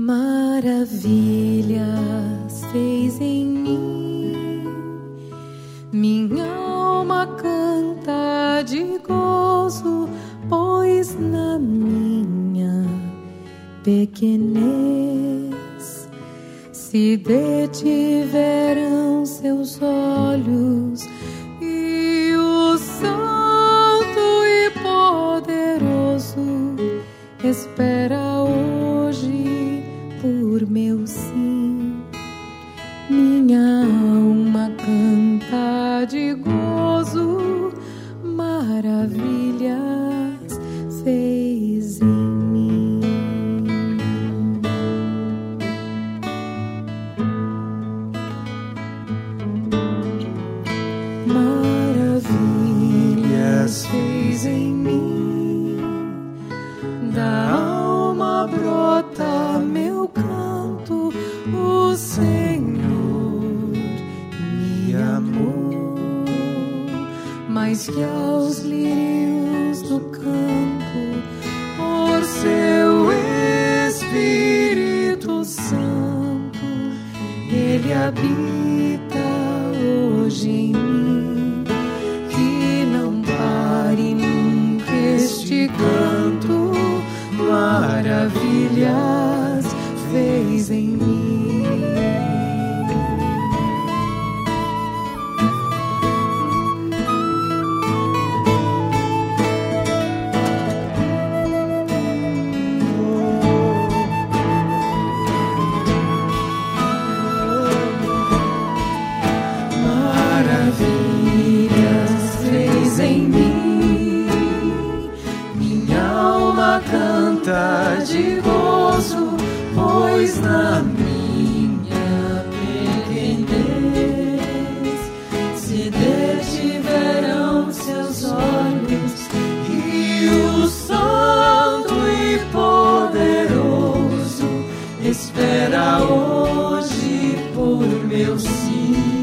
Maravilhas fez em mim, minha alma canta de gozo, pois na minha pequenez se detiveram seus olhos e o Santo e Poderoso espera hoje por meu sim. Minha alma canta de gozo, maravilhas fez em mim. Maravilhas fez em mim, da alma brota meu canto, o Senhor me amou, mais que aos lírios do campo, por seu Espírito Santo, Ele habita hoje em mim, que não pare nunca este canto, maravilhas fez em mim. Maravilhas fez em mim, minha alma canta de gozo, pois na minha pequenez se detiveram seus olhos e o Santo e Poderoso espera hoje por meu sim.